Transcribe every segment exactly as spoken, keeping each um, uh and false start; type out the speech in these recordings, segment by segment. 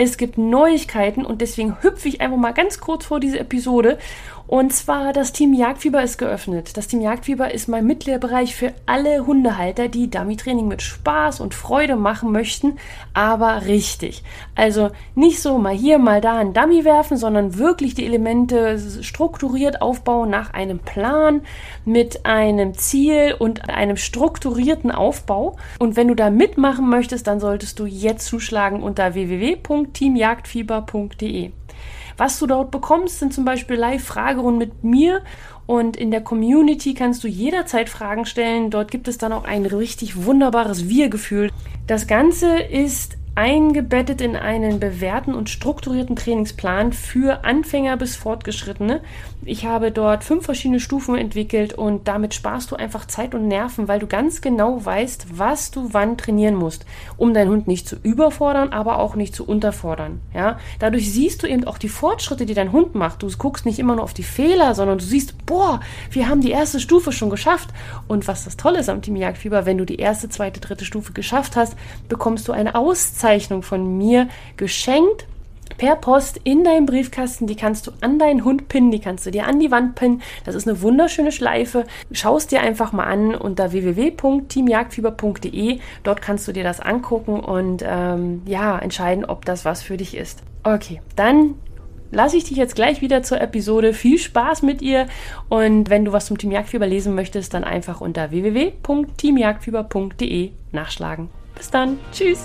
Es gibt Neuigkeiten und deswegen hüpfe ich einfach mal ganz kurz vor diese Episode. Und zwar, das Team Jagdfieber ist geöffnet. Das Team Jagdfieber ist mein Mitgliederbereich für alle Hundehalter, die Dummy-Training mit Spaß und Freude machen möchten, aber richtig. Also nicht so mal hier, mal da ein Dummy werfen, sondern wirklich die Elemente strukturiert aufbauen nach einem Plan, mit einem Ziel und einem strukturierten Aufbau. Und wenn du da mitmachen möchtest, dann solltest du jetzt zuschlagen unter w w w punkt team jagdfieber punkt d e. Was du dort bekommst, sind zum Beispiel Live-Fragerunden mit mir und in der Community kannst du jederzeit Fragen stellen. Dort gibt es dann auch ein richtig wunderbares Wir-Gefühl. Das Ganze ist eingebettet in einen bewährten und strukturierten Trainingsplan für Anfänger bis Fortgeschrittene. Ich habe dort fünf verschiedene Stufen entwickelt und damit sparst du einfach Zeit und Nerven, weil du ganz genau weißt, was du wann trainieren musst, um deinen Hund nicht zu überfordern, aber auch nicht zu unterfordern. Ja? Dadurch siehst du eben auch die Fortschritte, die dein Hund macht. Du guckst nicht immer nur auf die Fehler, sondern du siehst, boah, wir haben die erste Stufe schon geschafft. Und was das Tolle ist am Team Jagdfieber, wenn du die erste, zweite, dritte Stufe geschafft hast, bekommst du eine Auszeichnung von mir geschenkt per Post in deinem Briefkasten. Die kannst du an deinen Hund pinnen, die kannst du dir an die Wand pinnen. Das ist eine wunderschöne Schleife. Schau es dir einfach mal an unter w w w punkt team jagdfieber punkt d e. Dort kannst du dir das angucken und ähm, ja, entscheiden, ob das was für dich ist. Okay, dann lasse ich dich jetzt gleich wieder zur Episode. Viel Spaß mit ihr und wenn du was zum Team Jagdfieber lesen möchtest, dann einfach unter w w w punkt team jagdfieber punkt d e nachschlagen. Bis dann. Tschüss.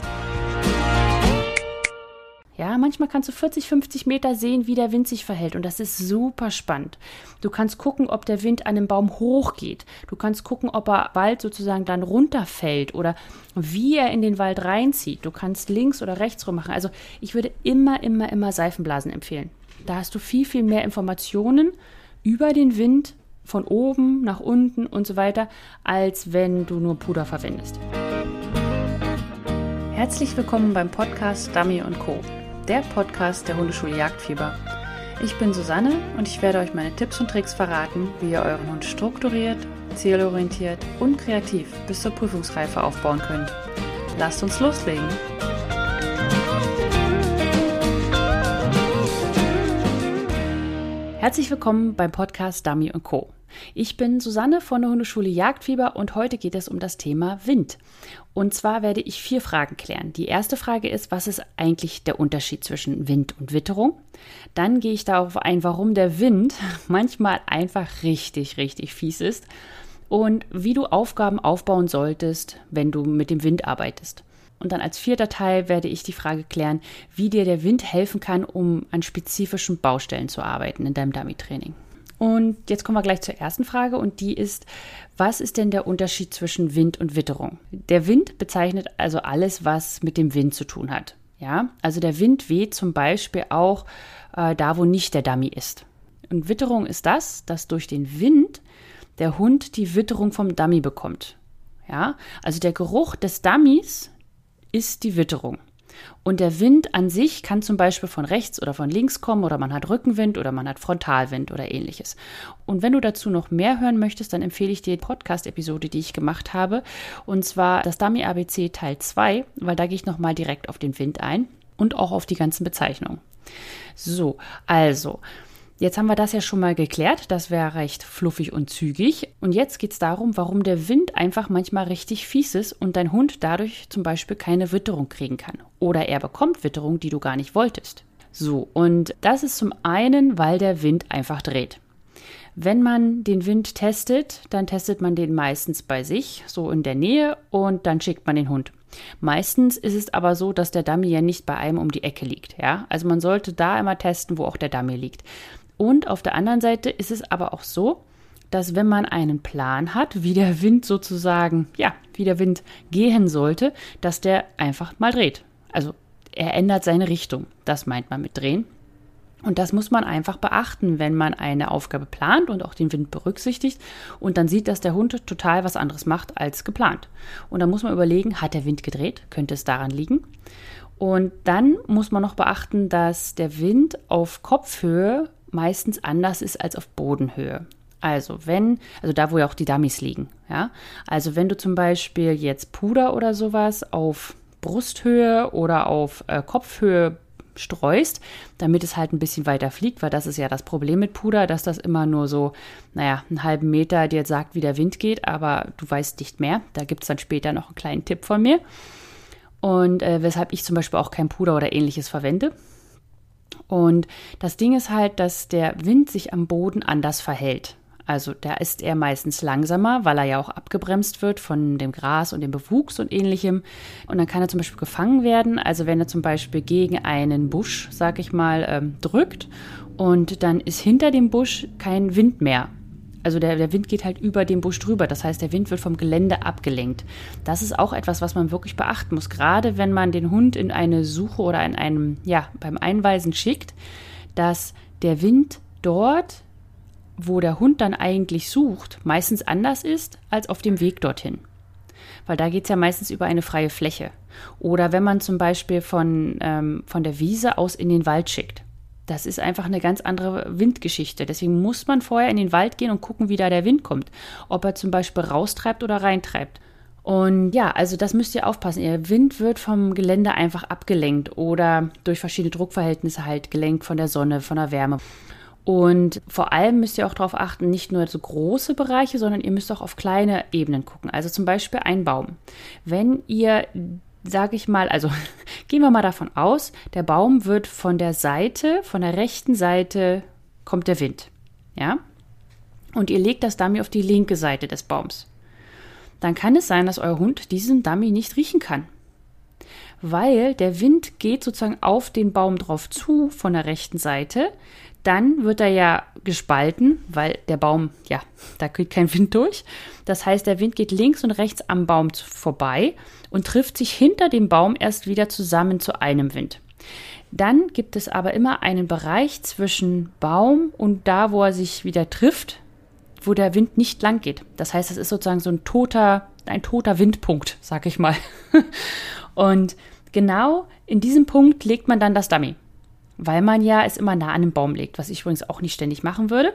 Ja, manchmal kannst du vierzig, fünfzig Meter sehen, wie der Wind sich verhält und das ist super spannend. Du kannst gucken, ob der Wind an einem Baum hochgeht. Du kannst gucken, ob er Wald sozusagen dann runterfällt oder wie er in den Wald reinzieht. Du kannst links oder rechts rum machen. Also ich würde immer, immer, immer Seifenblasen empfehlen. Da hast du viel, viel mehr Informationen über den Wind von oben nach unten und so weiter, als wenn du nur Puder verwendest. Herzlich willkommen beim Podcast Dummy und Co., der Podcast der Hundeschule Jagdfieber. Ich bin Susanne und ich werde euch meine Tipps und Tricks verraten, wie ihr euren Hund strukturiert, zielorientiert und kreativ bis zur Prüfungsreife aufbauen könnt. Lasst uns loslegen! Herzlich willkommen beim Podcast Dummy und Co. Ich bin Susanne von der Hundeschule Jagdfieber und heute geht es um das Thema Wind. Und zwar werde ich vier Fragen klären. Die erste Frage ist, was ist eigentlich der Unterschied zwischen Wind und Witterung? Dann gehe ich darauf ein, warum der Wind manchmal einfach richtig, richtig fies ist und wie du Aufgaben aufbauen solltest, wenn du mit dem Wind arbeitest. Und dann als vierter Teil werde ich die Frage klären, wie dir der Wind helfen kann, um an spezifischen Baustellen zu arbeiten in deinem Dummy-Training. Und jetzt kommen wir gleich zur ersten Frage und die ist, was ist denn der Unterschied zwischen Wind und Witterung? Der Wind bezeichnet also alles, was mit dem Wind zu tun hat. Ja, also der Wind weht zum Beispiel auch äh, da, wo nicht der Dummy ist. Und Witterung ist das, dass durch den Wind der Hund die Witterung vom Dummy bekommt. Ja, also der Geruch des Dummies ist die Witterung. Und der Wind an sich kann zum Beispiel von rechts oder von links kommen oder man hat Rückenwind oder man hat Frontalwind oder ähnliches. Und wenn du dazu noch mehr hören möchtest, dann empfehle ich dir die Podcast-Episode, die ich gemacht habe, und zwar das Dummy A B C Teil zwei, weil da gehe ich nochmal direkt auf den Wind ein und auch auf die ganzen Bezeichnungen. So, also, jetzt haben wir das ja schon mal geklärt, das wäre recht fluffig und zügig. Und jetzt geht es darum, warum der Wind einfach manchmal richtig fies ist und dein Hund dadurch zum Beispiel keine Witterung kriegen kann. Oder er bekommt Witterung, die du gar nicht wolltest. So, und das ist zum einen, weil der Wind einfach dreht. Wenn man den Wind testet, dann testet man den meistens bei sich, so in der Nähe, und dann schickt man den Hund. Meistens ist es aber so, dass der Dummy ja nicht bei einem um die Ecke liegt. Ja? Also man sollte da immer testen, wo auch der Dummy liegt. Und auf der anderen Seite ist es aber auch so, dass wenn man einen Plan hat, wie der Wind sozusagen, ja, wie der Wind gehen sollte, dass der einfach mal dreht. Also er ändert seine Richtung. Das meint man mit drehen. Und das muss man einfach beachten, wenn man eine Aufgabe plant und auch den Wind berücksichtigt und dann sieht, dass der Hund total was anderes macht als geplant. Und dann muss man überlegen, hat der Wind gedreht? Könnte es daran liegen? Und dann muss man noch beachten, dass der Wind auf Kopfhöhe meistens anders ist als auf Bodenhöhe. Also wenn, also da, wo ja auch die Dummies liegen, ja. Also wenn du zum Beispiel jetzt Puder oder sowas auf Brusthöhe oder auf äh, Kopfhöhe streust, damit es halt ein bisschen weiter fliegt, weil das ist ja das Problem mit Puder, dass das immer nur so, naja, einen halben Meter dir sagt, wie der Wind geht, aber du weißt nicht mehr. Da gibt es dann später noch einen kleinen Tipp von mir. Und äh, weshalb ich zum Beispiel auch kein Puder oder ähnliches verwende. Und das Ding ist halt, dass der Wind sich am Boden anders verhält. Also da ist er meistens langsamer, weil er ja auch abgebremst wird von dem Gras und dem Bewuchs und ähnlichem. Und dann kann er zum Beispiel gefangen werden. Also wenn er zum Beispiel gegen einen Busch, sag ich mal, ähm, drückt und dann ist hinter dem Busch kein Wind mehr. Also der, der Wind geht halt über den Busch drüber. Das heißt, der Wind wird vom Gelände abgelenkt. Das ist auch etwas, was man wirklich beachten muss. Gerade wenn man den Hund in eine Suche oder in einem, ja, beim Einweisen schickt, dass der Wind dort, wo der Hund dann eigentlich sucht, meistens anders ist als auf dem Weg dorthin. Weil da geht es ja meistens über eine freie Fläche. Oder wenn man zum Beispiel von, ähm, von der Wiese aus in den Wald schickt. Das ist einfach eine ganz andere Windgeschichte. Deswegen muss man vorher in den Wald gehen und gucken, wie da der Wind kommt. Ob er zum Beispiel raustreibt oder reintreibt. Und ja, also das müsst ihr aufpassen. Der Wind wird vom Gelände einfach abgelenkt oder durch verschiedene Druckverhältnisse halt gelenkt von der Sonne, von der Wärme. Und vor allem müsst ihr auch darauf achten, nicht nur so große Bereiche, sondern ihr müsst auch auf kleine Ebenen gucken. Also zum Beispiel ein Baum. Wenn ihr, sage ich mal, also gehen wir mal davon aus, der Baum wird von der Seite, von der rechten Seite kommt der Wind. Ja? Und ihr legt das Dummy auf die linke Seite des Baums. Dann kann es sein, dass euer Hund diesen Dummy nicht riechen kann. Weil der Wind geht sozusagen auf den Baum drauf zu von der rechten Seite. Dann wird er ja gespalten, weil der Baum, ja, da geht kein Wind durch. Das heißt, der Wind geht links und rechts am Baum vorbei und trifft sich hinter dem Baum erst wieder zusammen zu einem Wind. Dann gibt es aber immer einen Bereich zwischen Baum und da, wo er sich wieder trifft, wo der Wind nicht lang geht. Das heißt, es ist sozusagen so ein toter, ein toter Windpunkt, sag ich mal. Und genau in diesem Punkt legt man dann das Dummy. Weil man ja es immer nah an den Baum legt, was ich übrigens auch nicht ständig machen würde.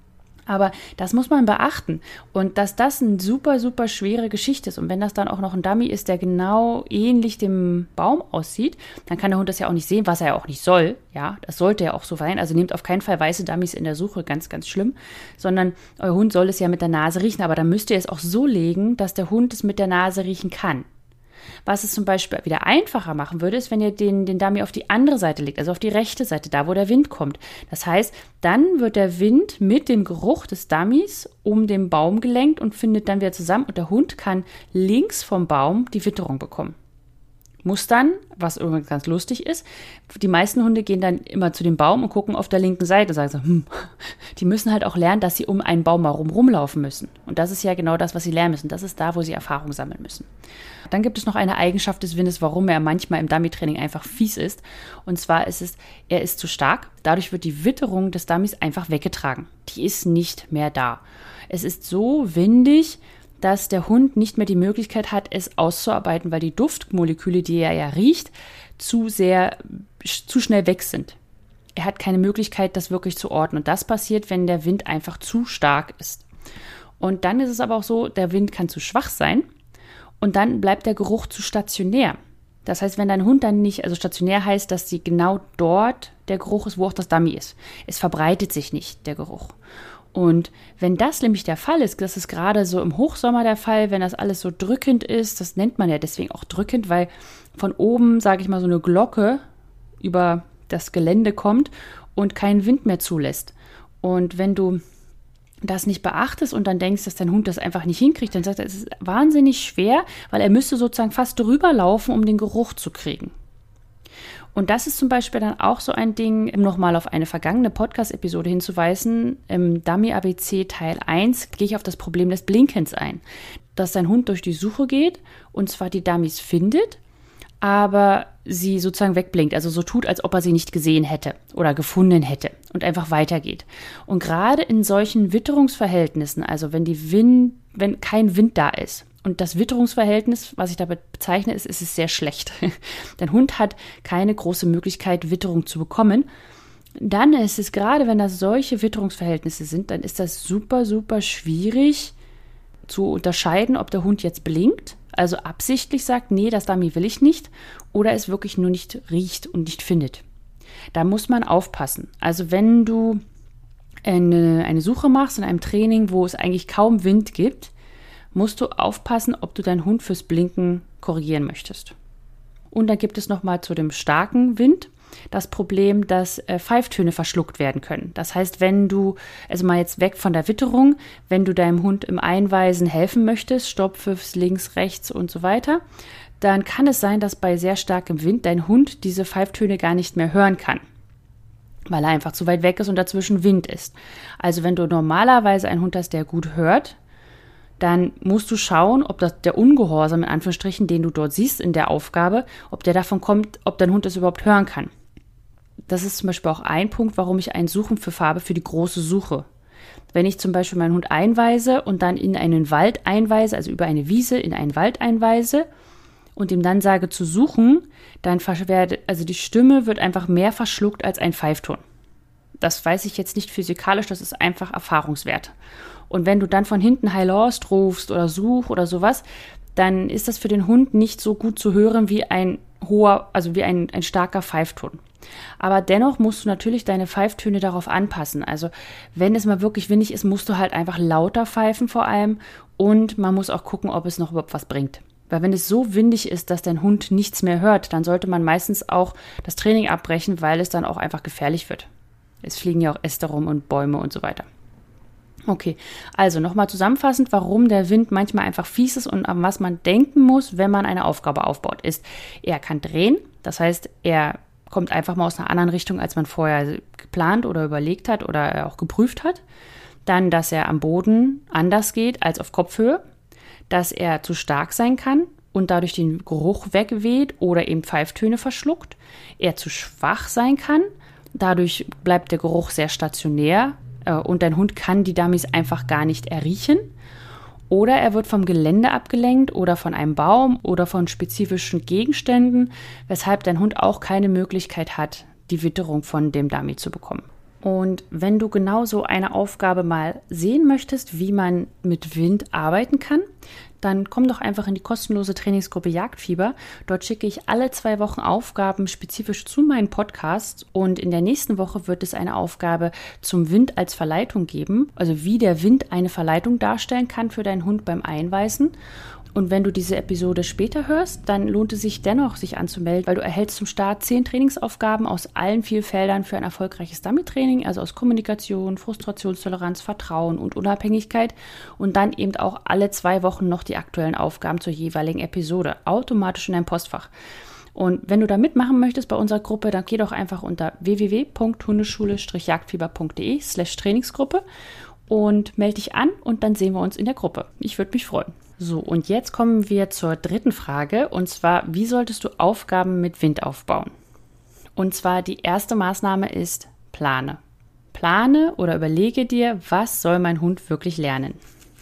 Aber das muss man beachten. Und dass das eine super, super schwere Geschichte ist. Und wenn das dann auch noch ein Dummy ist, der genau ähnlich dem Baum aussieht, dann kann der Hund das ja auch nicht sehen, was er ja auch nicht soll. Ja, das sollte ja auch so sein. Also nehmt auf keinen Fall weiße Dummies in der Suche, ganz, ganz schlimm. Sondern euer Hund soll es ja mit der Nase riechen. Aber dann müsst ihr es auch so legen, dass der Hund es mit der Nase riechen kann. Was es zum Beispiel wieder einfacher machen würde, ist, wenn ihr den, den Dummy auf die andere Seite legt, also auf die rechte Seite, da wo der Wind kommt. Das heißt, dann wird der Wind mit dem Geruch des Dummies um den Baum gelenkt und findet dann wieder zusammen und der Hund kann links vom Baum die Witterung bekommen. Muss dann, was übrigens ganz lustig ist, die meisten Hunde gehen dann immer zu dem Baum und gucken auf der linken Seite und sagen so, hm, die müssen halt auch lernen, dass sie um einen Baum herum rumlaufen müssen. Und das ist ja genau das, was sie lernen müssen. Das ist da, wo sie Erfahrung sammeln müssen. Dann gibt es noch eine Eigenschaft des Windes, warum er manchmal im Dummy-Training einfach fies ist. Und zwar ist es, er ist zu stark. Dadurch wird die Witterung des Dummies einfach weggetragen. Die ist nicht mehr da. Es ist so windig, dass der Hund nicht mehr die Möglichkeit hat, es auszuarbeiten, weil die Duftmoleküle, die er ja riecht, zu sehr, zu schnell weg sind. Er hat keine Möglichkeit, das wirklich zu orten. Und das passiert, wenn der Wind einfach zu stark ist. Und dann ist es aber auch so, der Wind kann zu schwach sein und dann bleibt der Geruch zu stationär. Das heißt, wenn dein Hund dann nicht, also stationär heißt, dass sie genau dort der Geruch ist, wo auch das Dummy ist. Es verbreitet sich nicht, der Geruch. Und wenn das nämlich der Fall ist, das ist gerade so im Hochsommer der Fall, wenn das alles so drückend ist, das nennt man ja deswegen auch drückend, weil von oben, sage ich mal, so eine Glocke über das Gelände kommt und keinen Wind mehr zulässt. Und wenn du das nicht beachtest und dann denkst, dass dein Hund das einfach nicht hinkriegt, dann sagt er, es ist wahnsinnig schwer, weil er müsste sozusagen fast drüber laufen, um den Geruch zu kriegen. Und das ist zum Beispiel dann auch so ein Ding, um nochmal auf eine vergangene Podcast-Episode hinzuweisen. Im Dummy-A B C Teil eins gehe ich auf das Problem des Blinkens ein. Dass dein Hund durch die Suche geht und zwar die Dummies findet, aber sie sozusagen wegblinkt, also so tut, als ob er sie nicht gesehen hätte oder gefunden hätte und einfach weitergeht. Und gerade in solchen Witterungsverhältnissen, also wenn die Wind, wenn kein Wind da ist, und das Witterungsverhältnis, was ich damit bezeichne, ist, ist es sehr schlecht. Dein Hund hat keine große Möglichkeit, Witterung zu bekommen. Dann ist es, gerade wenn das solche Witterungsverhältnisse sind, dann ist das super, super schwierig zu unterscheiden, ob der Hund jetzt blinkt, also absichtlich sagt, nee, das Dummy will ich nicht, oder es wirklich nur nicht riecht und nicht findet. Da muss man aufpassen. Also wenn du eine, eine Suche machst in einem Training, wo es eigentlich kaum Wind gibt, musst du aufpassen, ob du deinen Hund fürs Blinken korrigieren möchtest. Und dann gibt es nochmal zu dem starken Wind das Problem, dass äh, Pfeiftöne verschluckt werden können. Das heißt, wenn du, also mal jetzt weg von der Witterung, wenn du deinem Hund im Einweisen helfen möchtest, Stopp, Pfiffs, links, rechts und so weiter, dann kann es sein, dass bei sehr starkem Wind dein Hund diese Pfeiftöne gar nicht mehr hören kann, weil er einfach zu weit weg ist und dazwischen Wind ist. Also wenn du normalerweise einen Hund hast, der gut hört, dann musst du schauen, ob das der Ungehorsam, in Anführungsstrichen, den du dort siehst in der Aufgabe, ob der davon kommt, ob dein Hund das überhaupt hören kann. Das ist zum Beispiel auch ein Punkt, warum ich ein Suchen für Farbe für die große suche. Wenn ich zum Beispiel meinen Hund einweise und dann in einen Wald einweise, also über eine Wiese in einen Wald einweise und ihm dann sage zu suchen, dann werde, also die Stimme wird einfach mehr verschluckt als ein Pfeifton. Das weiß ich jetzt nicht physikalisch, das ist einfach Erfahrungswert. Und wenn du dann von hinten Hi Lost rufst oder Such oder sowas, dann ist das für den Hund nicht so gut zu hören wie ein hoher, also wie ein, ein starker Pfeifton. Aber dennoch musst du natürlich deine Pfeiftöne darauf anpassen. Also wenn es mal wirklich windig ist, musst du halt einfach lauter pfeifen vor allem und man muss auch gucken, ob es noch überhaupt was bringt. Weil wenn es so windig ist, dass dein Hund nichts mehr hört, dann sollte man meistens auch das Training abbrechen, weil es dann auch einfach gefährlich wird. Es fliegen ja auch Äste rum und Bäume und so weiter. Okay, also nochmal zusammenfassend, warum der Wind manchmal einfach fies ist und an was man denken muss, wenn man eine Aufgabe aufbaut, ist, er kann drehen, das heißt, er kommt einfach mal aus einer anderen Richtung, als man vorher geplant oder überlegt hat oder auch geprüft hat. Dann, dass er am Boden anders geht als auf Kopfhöhe, dass er zu stark sein kann und dadurch den Geruch wegweht oder eben Pfeiftöne verschluckt, er zu schwach sein kann, dadurch bleibt der Geruch sehr stationär äh, und dein Hund kann die Dummies einfach gar nicht erriechen. Oder er wird vom Gelände abgelenkt oder von einem Baum oder von spezifischen Gegenständen, weshalb dein Hund auch keine Möglichkeit hat, die Witterung von dem Dummy zu bekommen. Und wenn du genau so eine Aufgabe mal sehen möchtest, wie man mit Wind arbeiten kann, dann komm doch einfach in die kostenlose Trainingsgruppe Jagdfieber. Dort schicke ich alle zwei Wochen Aufgaben spezifisch zu meinen Podcasts und in der nächsten Woche wird es eine Aufgabe zum Wind als Verleitung geben, also wie der Wind eine Verleitung darstellen kann für deinen Hund beim Einweisen. Und wenn du diese Episode später hörst, dann lohnt es sich dennoch, sich anzumelden, weil du erhältst zum Start zehn Trainingsaufgaben aus allen vier Feldern für ein erfolgreiches Dummy-Training, also aus Kommunikation, Frustrationstoleranz, Vertrauen und Unabhängigkeit und dann eben auch alle zwei Wochen noch die aktuellen Aufgaben zur jeweiligen Episode, automatisch in dein Postfach. Und wenn du da mitmachen möchtest bei unserer Gruppe, dann geh doch einfach unter w w w punkt hundeschule jagdfieber punkt de slash Trainingsgruppe und melde dich an und dann sehen wir uns in der Gruppe. Ich würde mich freuen. So, und jetzt kommen wir zur dritten Frage, und zwar, wie solltest du Aufgaben mit Wind aufbauen? Und zwar die erste Maßnahme ist, plane. Plane oder überlege dir, was soll mein Hund wirklich lernen?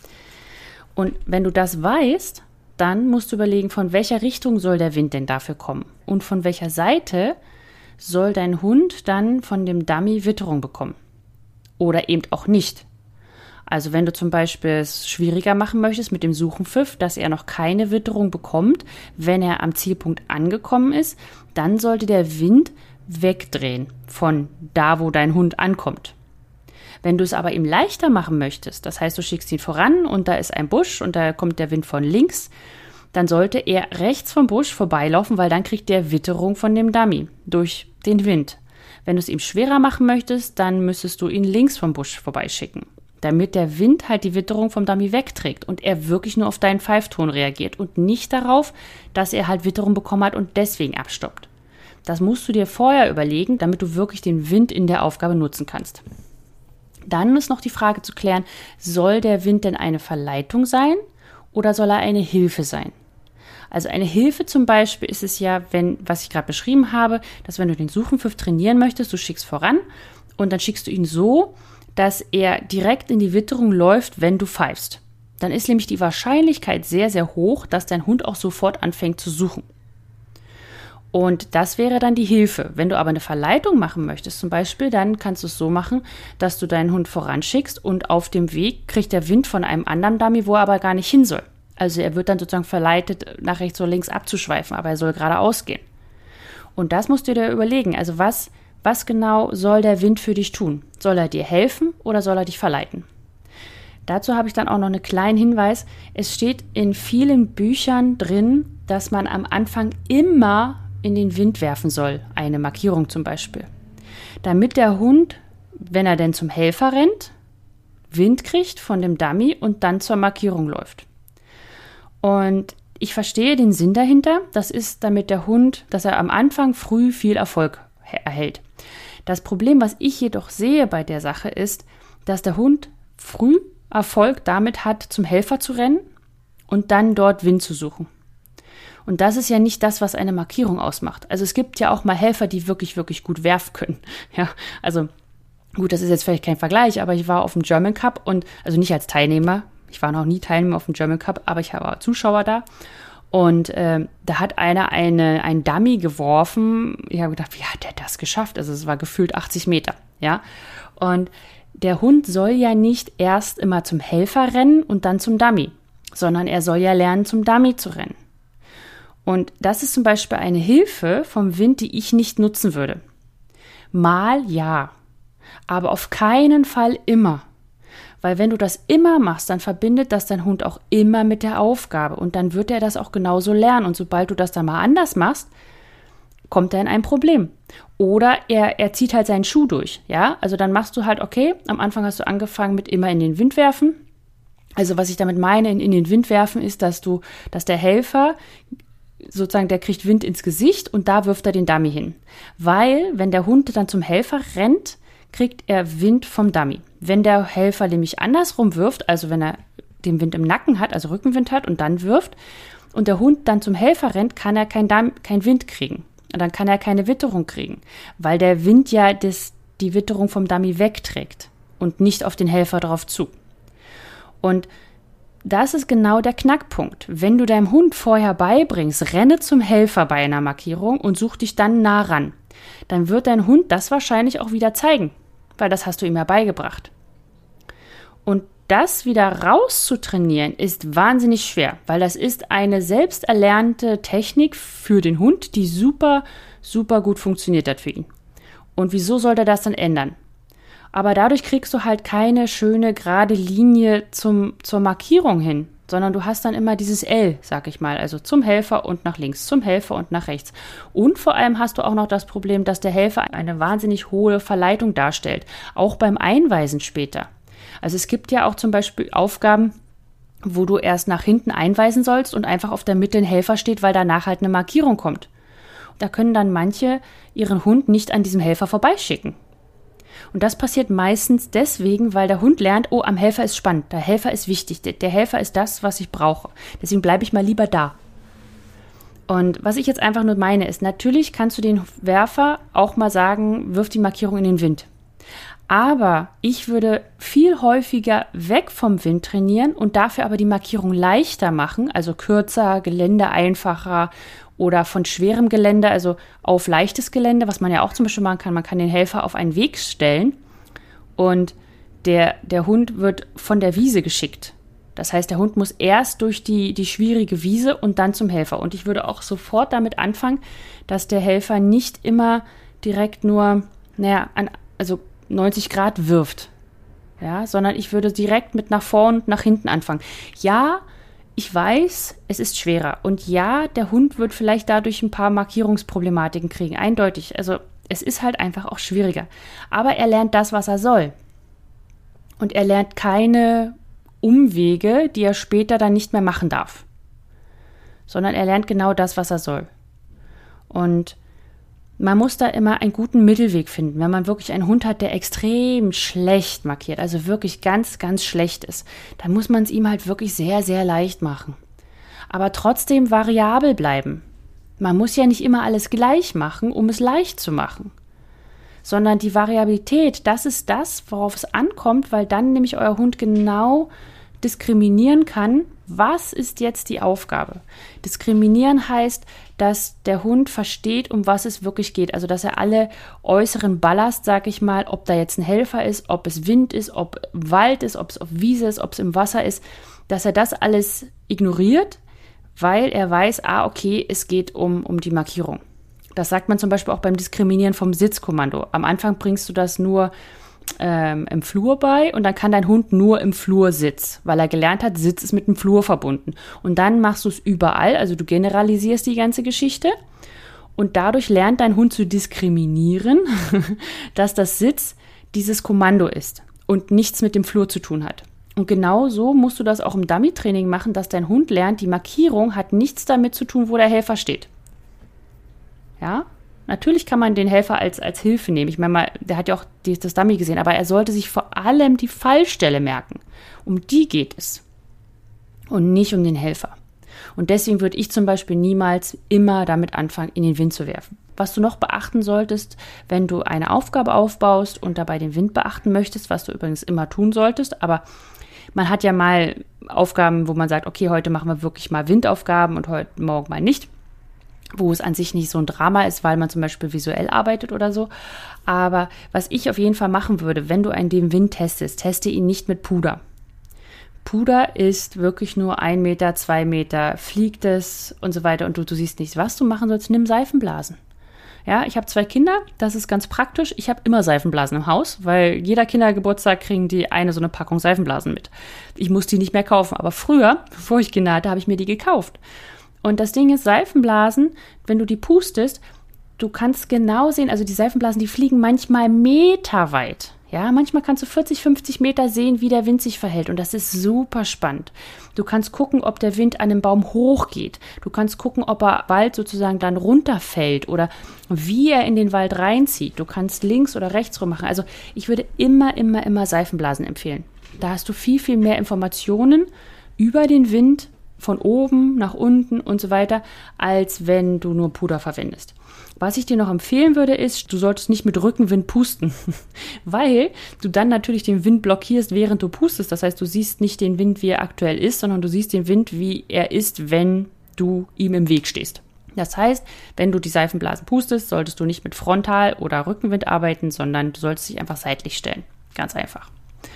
Und wenn du das weißt, dann musst du überlegen, von welcher Richtung soll der Wind denn dafür kommen? Und von welcher Seite soll dein Hund dann von dem Dummy Witterung bekommen? Oder eben auch nicht. Also wenn du zum Beispiel es schwieriger machen möchtest mit dem Suchenpfiff, dass er noch keine Witterung bekommt, wenn er am Zielpunkt angekommen ist, dann sollte der Wind wegdrehen von da, wo dein Hund ankommt. Wenn du es aber ihm leichter machen möchtest, das heißt, du schickst ihn voran und da ist ein Busch und da kommt der Wind von links, dann sollte er rechts vom Busch vorbeilaufen, weil dann kriegt der Witterung von dem Dummy durch den Wind. Wenn du es ihm schwerer machen möchtest, dann müsstest du ihn links vom Busch vorbeischicken, damit der Wind halt die Witterung vom Dummy wegträgt und er wirklich nur auf deinen Pfeifton reagiert und nicht darauf, dass er halt Witterung bekommen hat und deswegen abstoppt. Das musst du dir vorher überlegen, damit du wirklich den Wind in der Aufgabe nutzen kannst. Dann ist noch die Frage zu klären, soll der Wind denn eine Verleitung sein oder soll er eine Hilfe sein? Also eine Hilfe zum Beispiel ist es ja, wenn, was ich gerade beschrieben habe, dass wenn du den Suchenpfiff trainieren möchtest, du schickst voran und dann schickst du ihn so, dass er direkt in die Witterung läuft, wenn du pfeifst. Dann ist nämlich die Wahrscheinlichkeit sehr, sehr hoch, dass dein Hund auch sofort anfängt zu suchen. Und das wäre dann die Hilfe. Wenn du aber eine Verleitung machen möchtest zum Beispiel, dann kannst du es so machen, dass du deinen Hund voranschickst und auf dem Weg kriegt der Wind von einem anderen Dummy, wo er aber gar nicht hin soll. Also er wird dann sozusagen verleitet, nach rechts oder links abzuschweifen, aber er soll geradeaus gehen. Und das musst du dir überlegen. Also was Was genau soll der Wind für dich tun? Soll er dir helfen oder soll er dich verleiten? Dazu habe ich dann auch noch einen kleinen Hinweis. Es steht in vielen Büchern drin, dass man am Anfang immer in den Wind werfen soll, eine Markierung zum Beispiel. Damit der Hund, wenn er denn zum Helfer rennt, Wind kriegt von dem Dummy und dann zur Markierung läuft. Und ich verstehe den Sinn dahinter. Das ist, damit der Hund, dass er am Anfang früh viel Erfolg erhält. Das Problem, was ich jedoch sehe bei der Sache, ist, dass der Hund früh Erfolg damit hat, zum Helfer zu rennen und dann dort Wind zu suchen. Und das ist ja nicht das, was eine Markierung ausmacht. Also es gibt ja auch mal Helfer, die wirklich, wirklich gut werfen können. Ja, also gut, das ist jetzt vielleicht kein Vergleich, aber ich war auf dem German Cup und, also nicht als Teilnehmer, ich war noch nie Teilnehmer auf dem German Cup, aber ich war Zuschauer da. Und äh, da hat einer eine, ein Dummy geworfen. Ich habe gedacht, wie hat der das geschafft? Also es war gefühlt achtzig Meter. Ja, und der Hund soll ja nicht erst immer zum Helfer rennen und dann zum Dummy, sondern er soll ja lernen, zum Dummy zu rennen. Und das ist zum Beispiel eine Hilfe vom Wind, die ich nicht nutzen würde. Mal ja, aber auf keinen Fall immer. Weil wenn du das immer machst, dann verbindet das dein Hund auch immer mit der Aufgabe und dann wird er das auch genauso lernen. Und sobald du das dann mal anders machst, kommt er in ein Problem. Oder er, er zieht halt seinen Schuh durch, ja, also dann machst du halt, okay, am Anfang hast du angefangen mit immer in den Wind werfen. Also was ich damit meine, in, in den Wind werfen ist, dass du, dass der Helfer sozusagen, der kriegt Wind ins Gesicht und da wirft er den Dummy hin. Weil, wenn der Hund dann zum Helfer rennt, kriegt er Wind vom Dummy. Wenn der Helfer nämlich andersrum wirft, also wenn er den Wind im Nacken hat, also Rückenwind hat und dann wirft und der Hund dann zum Helfer rennt, kann er kein, Dummy, kein Wind kriegen. Und dann kann er keine Witterung kriegen, weil der Wind ja das, die Witterung vom Dummy wegträgt und nicht auf den Helfer drauf zu. Und das ist genau der Knackpunkt. Wenn du deinem Hund vorher beibringst, renne zum Helfer bei einer Markierung und such dich dann nah ran, dann wird dein Hund das wahrscheinlich auch wieder zeigen, weil das hast du ihm ja beigebracht. Und das wieder rauszutrainieren ist wahnsinnig schwer, weil das ist eine selbst erlernte Technik für den Hund, die super, super gut funktioniert hat für ihn. Und wieso soll er das dann ändern? Aber dadurch kriegst du halt keine schöne, gerade Linie zum, zur Markierung hin, sondern du hast dann immer dieses L, sag ich mal, also zum Helfer und nach links, zum Helfer und nach rechts. Und vor allem hast du auch noch das Problem, dass der Helfer eine wahnsinnig hohe Verleitung darstellt, auch beim Einweisen später. Also es gibt ja auch zum Beispiel Aufgaben, wo du erst nach hinten einweisen sollst und einfach auf der Mitte ein Helfer steht, weil danach halt eine Markierung kommt. Da können dann manche ihren Hund nicht an diesem Helfer vorbeischicken. Und das passiert meistens deswegen, weil der Hund lernt, oh, am Helfer ist spannend, der Helfer ist wichtig, der Helfer ist das, was ich brauche. Deswegen bleibe ich mal lieber da. Und was ich jetzt einfach nur meine, ist, natürlich kannst du den Werfer auch mal sagen, wirf die Markierung in den Wind. Aber ich würde viel häufiger weg vom Wind trainieren und dafür aber die Markierung leichter machen, also kürzer, Gelände einfacher oder von schwerem Gelände, also auf leichtes Gelände, was man ja auch zum Beispiel machen kann. Man kann den Helfer auf einen Weg stellen und der, der Hund wird von der Wiese geschickt. Das heißt, der Hund muss erst durch die, die schwierige Wiese und dann zum Helfer. Und ich würde auch sofort damit anfangen, dass der Helfer nicht immer direkt nur, naja, an, also neunzig Grad wirft, ja, sondern ich würde direkt mit nach vorn und nach hinten anfangen. Ja, ich weiß, es ist schwerer und ja, der Hund wird vielleicht dadurch ein paar Markierungsproblematiken kriegen, eindeutig. Also es ist halt einfach auch schwieriger. Aber er lernt das, was er soll. Und er lernt keine Umwege, die er später dann nicht mehr machen darf, sondern er lernt genau das, was er soll. Und man muss da immer einen guten Mittelweg finden, wenn man wirklich einen Hund hat, der extrem schlecht markiert, also wirklich ganz, ganz schlecht ist, dann muss man es ihm halt wirklich sehr, sehr leicht machen. Aber trotzdem variabel bleiben. Man muss ja nicht immer alles gleich machen, um es leicht zu machen, sondern die Variabilität, das ist das, worauf es ankommt, weil dann nämlich euer Hund genau diskriminieren kann, was ist jetzt die Aufgabe. Diskriminieren heißt, dass der Hund versteht, um was es wirklich geht. Also, dass er alle äußeren Ballast, sag ich mal, ob da jetzt ein Helfer ist, ob es Wind ist, ob Wald ist, ob es auf Wiese ist, ob es im Wasser ist, dass er das alles ignoriert, weil er weiß, ah, okay, es geht um, um die Markierung. Das sagt man zum Beispiel auch beim Diskriminieren vom Sitzkommando. Am Anfang bringst du das nur ähm, im Flur bei und dann kann dein Hund nur im Flur Sitz, weil er gelernt hat, Sitz ist mit dem Flur verbunden. Und dann machst du es überall, also du generalisierst die ganze Geschichte und dadurch lernt dein Hund zu diskriminieren, dass das Sitz dieses Kommando ist und nichts mit dem Flur zu tun hat. Und genau so musst du das auch im Dummy-Training machen, dass dein Hund lernt, die Markierung hat nichts damit zu tun, wo der Helfer steht. Ja, natürlich kann man den Helfer als, als Hilfe nehmen. Ich meine mal, der hat ja auch die, das Dummy gesehen, aber er sollte sich vor allem die Fallstelle merken. Um die geht es und nicht um den Helfer. Und deswegen würde ich zum Beispiel niemals immer damit anfangen, in den Wind zu werfen. Was du noch beachten solltest, wenn du eine Aufgabe aufbaust und dabei den Wind beachten möchtest, was du übrigens immer tun solltest, aber man hat ja mal Aufgaben, wo man sagt, okay, heute machen wir wirklich mal Windaufgaben und heute morgen mal nicht, wo es an sich nicht so ein Drama ist, weil man zum Beispiel visuell arbeitet oder so. Aber was ich auf jeden Fall machen würde, wenn du einen den Wind testest, teste ihn nicht mit Puder. Puder ist wirklich nur ein Meter, zwei Meter, fliegt es und so weiter und du, du siehst nichts. Was du machen sollst, nimm Seifenblasen. Ja, ich habe zwei Kinder, das ist ganz praktisch. Ich habe immer Seifenblasen im Haus, weil jeder Kindergeburtstag kriegen die eine so eine Packung Seifenblasen mit. Ich muss die nicht mehr kaufen, aber früher, bevor ich Kinder hatte, habe ich mir die gekauft. Und das Ding ist, Seifenblasen, wenn du die pustest, du kannst genau sehen, also die Seifenblasen, die fliegen manchmal meterweit. Ja, manchmal kannst du vierzig, fünfzig Meter sehen, wie der Wind sich verhält und das ist super spannend. Du kannst gucken, ob der Wind an dem Baum hochgeht. Du kannst gucken, ob er Wald sozusagen dann runterfällt oder wie er in den Wald reinzieht. Du kannst links oder rechts rum machen. Also ich würde immer, immer, immer Seifenblasen empfehlen. Da hast du viel, viel mehr Informationen über den Wind von oben nach unten und so weiter, als wenn du nur Puder verwendest. Was ich dir noch empfehlen würde, ist, du solltest nicht mit Rückenwind pusten, weil du dann natürlich den Wind blockierst, während du pustest. Das heißt, du siehst nicht den Wind, wie er aktuell ist, sondern du siehst den Wind, wie er ist, wenn du ihm im Weg stehst. Das heißt, wenn du die Seifenblasen pustest, solltest du nicht mit Frontal- oder Rückenwind arbeiten, sondern du solltest dich einfach seitlich stellen. Ganz einfach.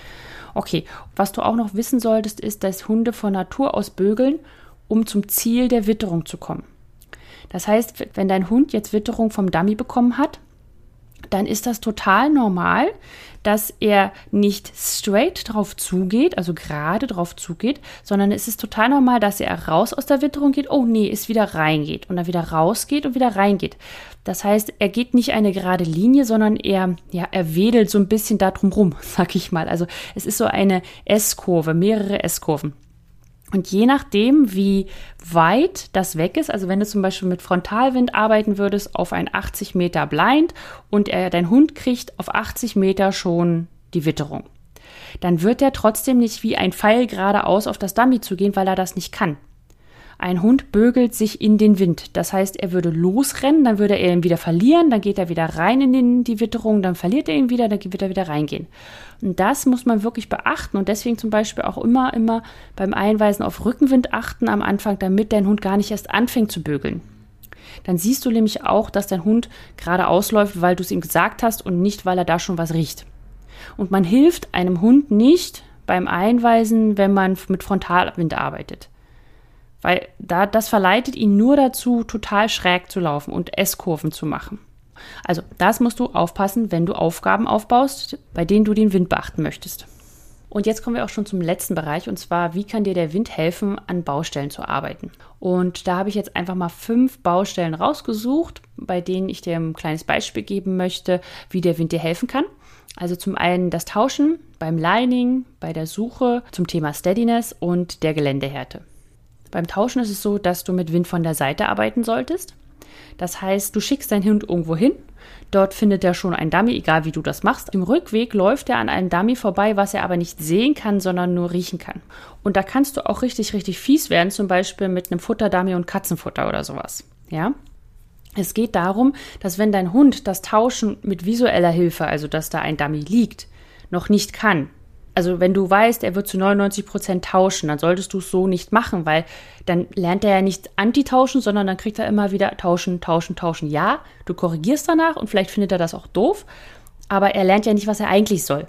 Okay, was du auch noch wissen solltest, ist, dass Hunde von Natur aus bögeln, um zum Ziel der Witterung zu kommen. Das heißt, wenn dein Hund jetzt Witterung vom Dummy bekommen hat, dann ist das total normal, dass er nicht straight drauf zugeht, also gerade drauf zugeht, sondern es ist total normal, dass er raus aus der Witterung geht, oh nee, es wieder reingeht und dann wieder rausgeht und wieder reingeht. Das heißt, er geht nicht eine gerade Linie, sondern er, ja, er wedelt so ein bisschen da drum rum, sag ich mal. Also es ist so eine S-Kurve, mehrere S-Kurven. Und je nachdem, wie weit das weg ist, also wenn du zum Beispiel mit Frontalwind arbeiten würdest auf ein achtzig Meter Blind und er, dein Hund kriegt auf achtzig Meter schon die Witterung, dann wird er trotzdem nicht wie ein Pfeil geradeaus auf das Dummy zu gehen, weil er das nicht kann. Ein Hund bögelt sich in den Wind. Das heißt, er würde losrennen, dann würde er ihn wieder verlieren, dann geht er wieder rein in den, die Witterung, dann verliert er ihn wieder, dann wird er wieder reingehen. Und das muss man wirklich beachten und deswegen zum Beispiel auch immer, immer beim Einweisen auf Rückenwind achten am Anfang, damit dein Hund gar nicht erst anfängt zu bögeln. Dann siehst du nämlich auch, dass dein Hund gerade ausläuft, weil du es ihm gesagt hast und nicht, weil er da schon was riecht. Und man hilft einem Hund nicht beim Einweisen, wenn man mit Frontalwind arbeitet. Weil da, das verleitet ihn nur dazu, total schräg zu laufen und S-Kurven zu machen. Also das musst du aufpassen, wenn du Aufgaben aufbaust, bei denen du den Wind beachten möchtest. Und jetzt kommen wir auch schon zum letzten Bereich, und zwar, wie kann dir der Wind helfen, an Baustellen zu arbeiten? Und da habe ich jetzt einfach mal fünf Baustellen rausgesucht, bei denen ich dir ein kleines Beispiel geben möchte, wie der Wind dir helfen kann. Also zum einen das Tauschen beim Lining, bei der Suche zum Thema Steadiness und der Geländehärte. Beim Tauschen ist es so, dass du mit Wind von der Seite arbeiten solltest. Das heißt, du schickst deinen Hund irgendwo hin, dort findet er schon einen Dummy, egal wie du das machst. Im Rückweg läuft er an einem Dummy vorbei, was er aber nicht sehen kann, sondern nur riechen kann. Und da kannst du auch richtig, richtig fies werden, zum Beispiel mit einem Futterdummy und Katzenfutter oder sowas. Ja? Es geht darum, dass wenn dein Hund das Tauschen mit visueller Hilfe, also dass da ein Dummy liegt, noch nicht kann, also wenn du weißt, er wird zu neunundneunzig Prozent tauschen, dann solltest du es so nicht machen, weil dann lernt er ja nicht anti-tauschen, sondern dann kriegt er immer wieder tauschen, tauschen, tauschen. Ja, du korrigierst danach und vielleicht findet er das auch doof, aber er lernt ja nicht, was er eigentlich soll.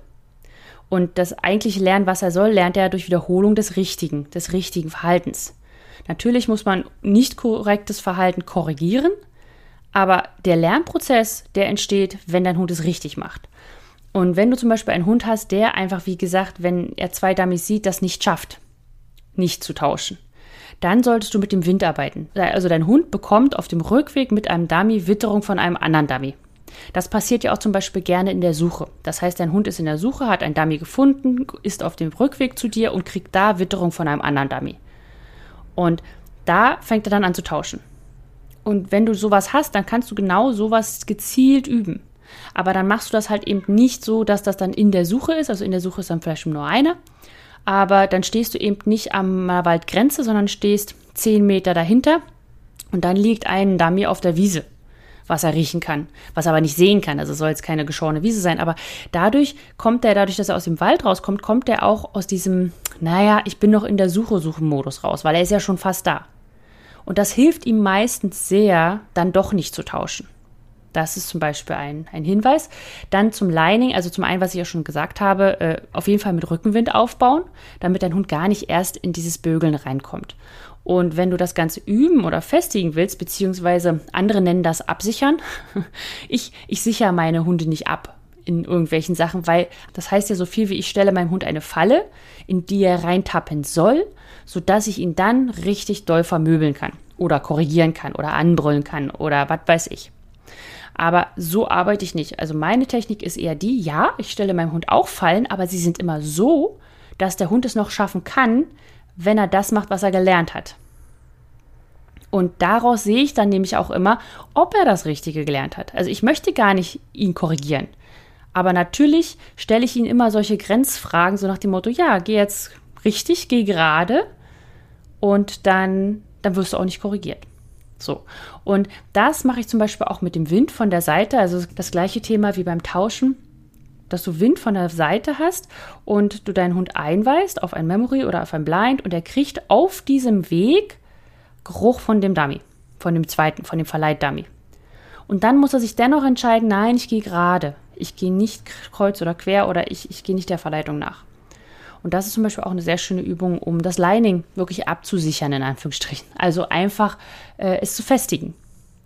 Und das eigentliche Lernen, was er soll, lernt er durch Wiederholung des Richtigen, des richtigen Verhaltens. Natürlich muss man nicht korrektes Verhalten korrigieren, Aber der Lernprozess, der entsteht, wenn dein Hund es richtig macht. Und wenn du zum Beispiel einen Hund hast, der einfach, wie gesagt, wenn er zwei Dummies sieht, das nicht schafft, nicht zu tauschen, dann solltest du mit dem Wind arbeiten. Also dein Hund bekommt auf dem Rückweg mit einem Dummy Witterung von einem anderen Dummy. Das passiert ja auch zum Beispiel gerne in der Suche. Das heißt, dein Hund ist in der Suche, hat einen Dummy gefunden, ist auf dem Rückweg zu dir und kriegt da Witterung von einem anderen Dummy. Und da fängt er dann an zu tauschen. Und wenn du sowas hast, dann kannst du genau sowas gezielt üben. Aber dann machst du das halt eben nicht so, dass das dann in der Suche ist. Also in der Suche ist dann vielleicht nur eine. Aber dann stehst du eben nicht am Waldgrenze, sondern stehst zehn Meter dahinter. Und dann liegt ein Dummy auf der Wiese, was er riechen kann, was er aber nicht sehen kann. Also soll jetzt keine geschorene Wiese sein. Aber dadurch kommt er, dadurch, dass er aus dem Wald rauskommt, kommt er auch aus diesem, naja, ich bin noch in der Suche-Suchen-Modus raus, weil er ist ja schon fast da. Und das hilft ihm meistens sehr, dann doch nicht zu tauschen. Das ist zum Beispiel ein, ein Hinweis. Dann zum Lining, also zum einen, was ich ja schon gesagt habe, äh, auf jeden Fall mit Rückenwind aufbauen, damit dein Hund gar nicht erst in dieses Bögeln reinkommt. Und wenn du das Ganze üben oder festigen willst, beziehungsweise andere nennen das absichern, ich, ich sichere meine Hunde nicht ab in irgendwelchen Sachen, weil das heißt ja so viel wie, ich stelle meinem Hund eine Falle, in die er reintappen soll, sodass ich ihn dann richtig doll vermöbeln kann oder korrigieren kann oder anbrüllen kann oder was weiß ich. Aber so arbeite ich nicht. Also meine Technik ist eher die, ja, ich stelle meinem Hund auch Fallen, aber sie sind immer so, dass der Hund es noch schaffen kann, wenn er das macht, was er gelernt hat. Und daraus sehe ich dann nämlich auch immer, ob er das Richtige gelernt hat. Also ich möchte gar nicht ihn korrigieren. Aber natürlich stelle ich ihm immer solche Grenzfragen, so nach dem Motto, ja, geh jetzt richtig, geh gerade und dann, dann wirst du auch nicht korrigiert. So. Und das mache ich zum Beispiel auch mit dem Wind von der Seite, also das gleiche Thema wie beim Tauschen, dass du Wind von der Seite hast und du deinen Hund einweist auf ein Memory oder auf ein Blind und er kriegt auf diesem Weg Geruch von dem Dummy, von dem zweiten, von dem Verleit-Dummy. Und dann muss er sich dennoch entscheiden, nein, ich gehe gerade, ich gehe nicht kreuz oder quer oder ich, ich gehe nicht der Verleitung nach. Und das ist zum Beispiel auch eine sehr schöne Übung, um das Lining wirklich abzusichern, in Anführungsstrichen. Also einfach äh, es zu festigen.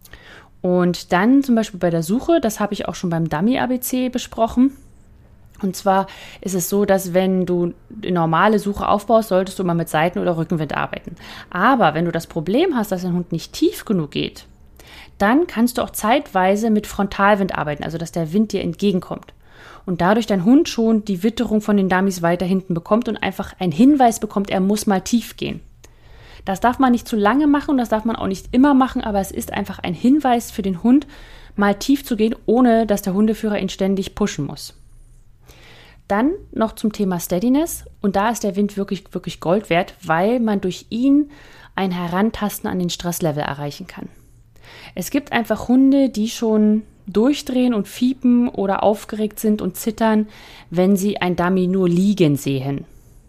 Und dann zum Beispiel bei der Suche, das habe ich auch schon beim Dummy-A B C besprochen. Und zwar ist es so, dass wenn du eine normale Suche aufbaust, solltest du mal mit Seiten- oder Rückenwind arbeiten. Aber wenn du das Problem hast, dass dein Hund nicht tief genug geht, dann kannst du auch zeitweise mit Frontalwind arbeiten, also dass der Wind dir entgegenkommt. Und dadurch dein Hund schon die Witterung von den Dummies weiter hinten bekommt und einfach einen Hinweis bekommt, er muss mal tief gehen. Das darf man nicht zu lange machen und das darf man auch nicht immer machen, aber es ist einfach ein Hinweis für den Hund, mal tief zu gehen, ohne dass der Hundeführer ihn ständig pushen muss. Dann noch zum Thema Steadiness und da ist der Wind wirklich, wirklich Gold wert, weil man durch ihn ein Herantasten an den Stresslevel erreichen kann. Es gibt einfach Hunde, die schon durchdrehen und fiepen oder aufgeregt sind und zittern, wenn sie ein Dummy nur liegen sehen.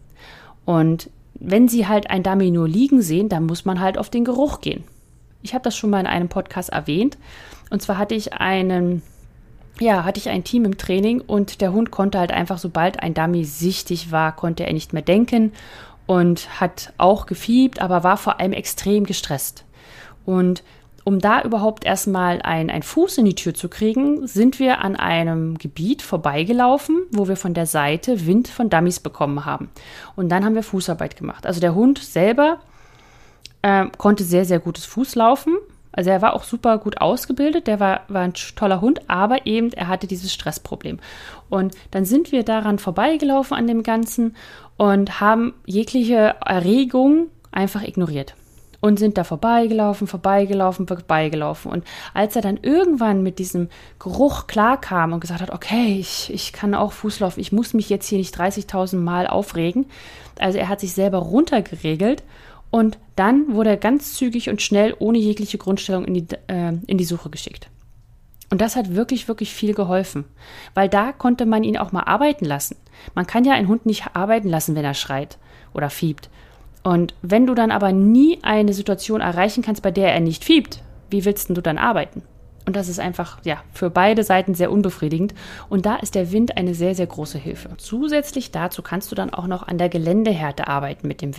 Und wenn sie halt ein Dummy nur liegen sehen, dann muss man halt auf den Geruch gehen. Ich habe das schon mal in einem Podcast erwähnt. Und zwar hatte ich einen, ja, hatte ich ein Team im Training und der Hund konnte halt einfach, sobald ein Dummy sichtig war, konnte er nicht mehr denken und hat auch gefiebt, aber war vor allem extrem gestresst. Und um da überhaupt erstmal ein, ein Fuß in die Tür zu kriegen, sind wir an einem Gebiet vorbeigelaufen, wo wir von der Seite Wind von Dummies bekommen haben. Und dann haben wir Fußarbeit gemacht. Also der Hund selber äh, konnte sehr, sehr gutes Fußlaufen. Also er war auch super gut ausgebildet, der war, war ein toller Hund, aber eben er hatte dieses Stressproblem. Und dann sind wir daran vorbeigelaufen an dem Ganzen und haben jegliche Erregung einfach ignoriert. Und sind da vorbeigelaufen, vorbeigelaufen, vorbeigelaufen. Und als er dann irgendwann mit diesem Geruch klarkam und gesagt hat, okay, ich, ich kann auch Fuß laufen, ich muss mich jetzt hier nicht dreißigtausend Mal aufregen. Also er hat sich selber runtergeregelt und dann wurde er ganz zügig und schnell, ohne jegliche Grundstellung, in die, äh, in die Suche geschickt. Und das hat wirklich, wirklich viel geholfen. Weil da konnte man ihn auch mal arbeiten lassen. Man kann ja einen Hund nicht arbeiten lassen, wenn er schreit oder fiebt. Und wenn du dann aber nie eine Situation erreichen kannst, bei der er nicht fiebt, wie willst du dann arbeiten? Und das ist einfach, ja, für beide Seiten sehr unbefriedigend. Und da ist der Wind eine sehr, sehr große Hilfe. Zusätzlich dazu kannst du dann auch noch an der Geländehärte arbeiten mit dem Wind.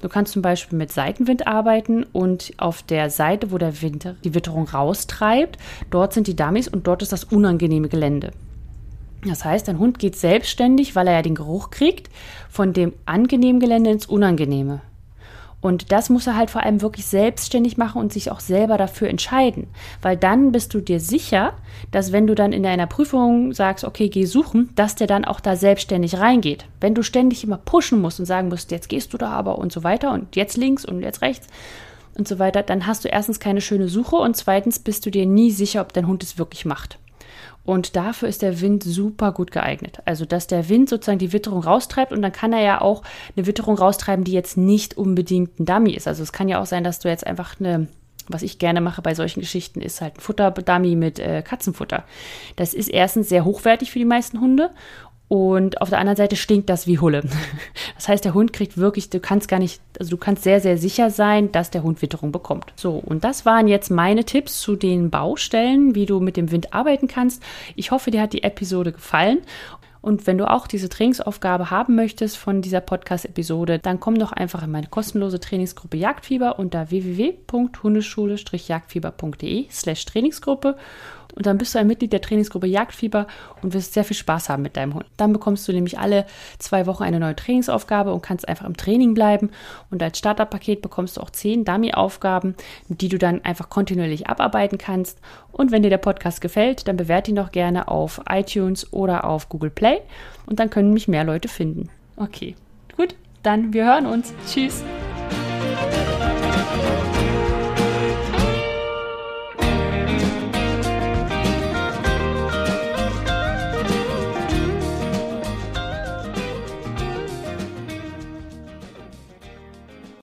Du kannst zum Beispiel mit Seitenwind arbeiten und auf der Seite, wo der Wind die Witterung raustreibt, dort sind die Dummies und dort ist das unangenehme Gelände. Das heißt, dein Hund geht selbstständig, weil er ja den Geruch kriegt, von dem angenehmen Gelände ins Unangenehme. Und das muss er halt vor allem wirklich selbstständig machen und sich auch selber dafür entscheiden. Weil dann bist du dir sicher, dass wenn du dann in deiner Prüfung sagst, okay, geh suchen, dass der dann auch da selbstständig reingeht. Wenn du ständig immer pushen musst und sagen musst, jetzt gehst du da aber und so weiter und jetzt links und jetzt rechts und so weiter, dann hast du erstens keine schöne Suche und zweitens bist du dir nie sicher, ob dein Hund es wirklich macht. Und dafür ist der Wind super gut geeignet. Also, dass der Wind sozusagen die Witterung raustreibt und dann kann er ja auch eine Witterung raustreiben, die jetzt nicht unbedingt ein Dummy ist. Also, es kann ja auch sein, dass du jetzt einfach eine, was ich gerne mache bei solchen Geschichten, ist halt ein Futterdummy mit äh, Katzenfutter. Das ist erstens sehr hochwertig für die meisten Hunde. Und auf der anderen Seite stinkt das wie Hulle. Das heißt, der Hund kriegt wirklich, du kannst gar nicht, also du kannst sehr, sehr sicher sein, dass der Hund Witterung bekommt. So, und das waren jetzt meine Tipps zu den Baustellen, wie du mit dem Wind arbeiten kannst. Ich hoffe, dir hat die Episode gefallen. Und wenn du auch diese Trainingsaufgabe haben möchtest von dieser Podcast-Episode, dann komm doch einfach in meine kostenlose Trainingsgruppe Jagdfieber unter w w w punkt hundeschule strich jagdfieber punkt d e slash Trainingsgruppe. Und dann bist du ein Mitglied der Trainingsgruppe Jagdfieber und wirst sehr viel Spaß haben mit deinem Hund. Dann bekommst du nämlich alle zwei Wochen eine neue Trainingsaufgabe und kannst einfach im Training bleiben. Und als Starterpaket bekommst du auch zehn Dummy-Aufgaben, die du dann einfach kontinuierlich abarbeiten kannst. Und wenn dir der Podcast gefällt, dann bewerte ihn doch gerne auf iTunes oder auf Google Play. Und dann können mich mehr Leute finden. Okay, gut, dann wir hören uns. Tschüss.